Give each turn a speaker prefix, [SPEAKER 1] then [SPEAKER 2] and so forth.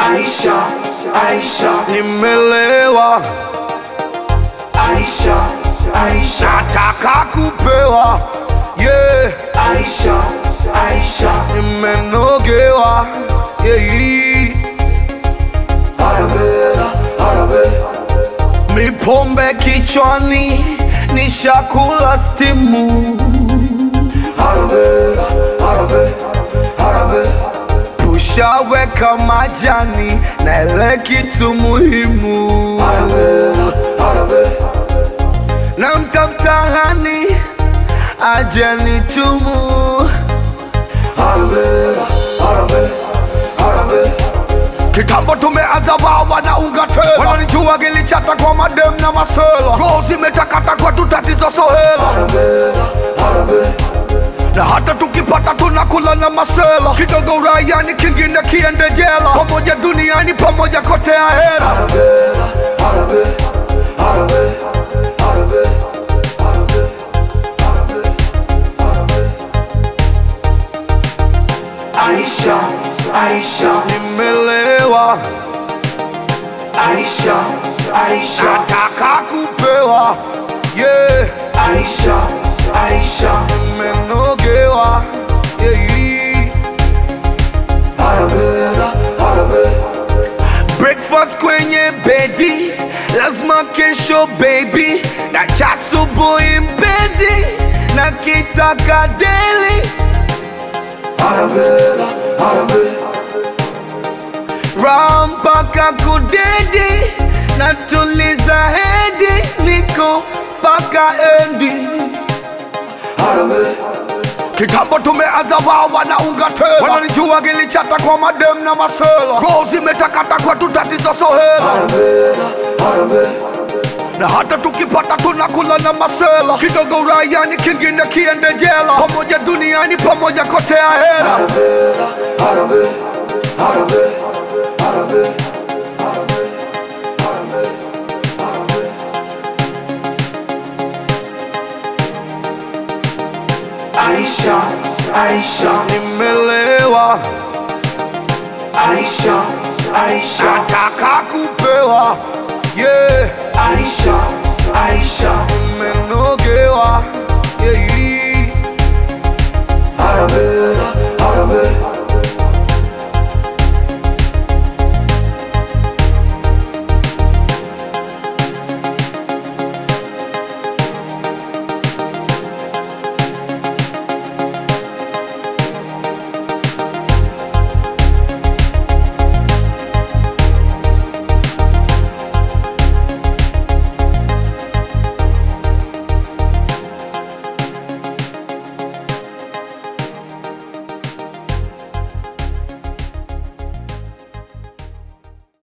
[SPEAKER 1] Aisha, Aisha,
[SPEAKER 2] nimelewa.
[SPEAKER 1] Aisha, Aisha,
[SPEAKER 2] Nataka kupewa, yeah.
[SPEAKER 1] Aisha, Aisha,
[SPEAKER 2] Nimenogewa, yeah.
[SPEAKER 1] Arabella, Arabe,
[SPEAKER 2] Mipombe kichwani, nishakula stimu.
[SPEAKER 1] Arabella, Arabe, Arabe,
[SPEAKER 2] Tushaweka majani na ile kitu muhimu.
[SPEAKER 1] Arabella, Arabe,
[SPEAKER 2] Na mtafuta hani aje nitumu.
[SPEAKER 1] Arabella, Arabe, Arabe,
[SPEAKER 2] Kitambo tumeanza wawa na unga tela. Wananijua gilichata kwa madem na masela. Roho zimetakata kwa tutatizo sohela.
[SPEAKER 1] Arabella, Arabe,
[SPEAKER 2] Na hata tukipata tunakula na masela. Kidogo uraiani kingine kiende jela. Pamoja duniani pamoja kote ya hela.
[SPEAKER 1] Arabella, Arabe, Arabe, Arabe, Arabe, Arabe, Arabe. Aisha, Aisha,
[SPEAKER 2] Nimelewa,
[SPEAKER 1] Aisha, Aisha,
[SPEAKER 2] nataka kupewa, yeah.
[SPEAKER 1] Aisha, Aisha,
[SPEAKER 2] Nimenogewa, yeah.
[SPEAKER 1] Arabella, Arabe,
[SPEAKER 2] Breakfast kwenye bedi, lazima kesho baby. Na cha asubuhi mpenzi, na kitaka daily.
[SPEAKER 1] Arabella, Arabe,
[SPEAKER 2] Rampaka kudedi, natuliza hedi. Niko paka endi.
[SPEAKER 1] Arabe,
[SPEAKER 2] Kitambo tumeanza wawa na unga tela. Wananijua gilichata kwa madem na masela. Roho zimetakata kwa tutatizo sohela.
[SPEAKER 1] Arabella, Arabe,
[SPEAKER 2] Na hata tukipata tunakula na masela. Kidogo uraiani kingine kiende jela. Pamoja duniani pamoja kote ya hela.
[SPEAKER 1] Arabella, Arabe, Arabe, Arabe, Arabe, Arabe, Arabe. Aisha, Aisha,
[SPEAKER 2] Nimelewa,
[SPEAKER 1] Aisha, Aisha,
[SPEAKER 2] nataka kupewa, yeah.
[SPEAKER 1] Aisha, Aisha,
[SPEAKER 2] Nimenogewa,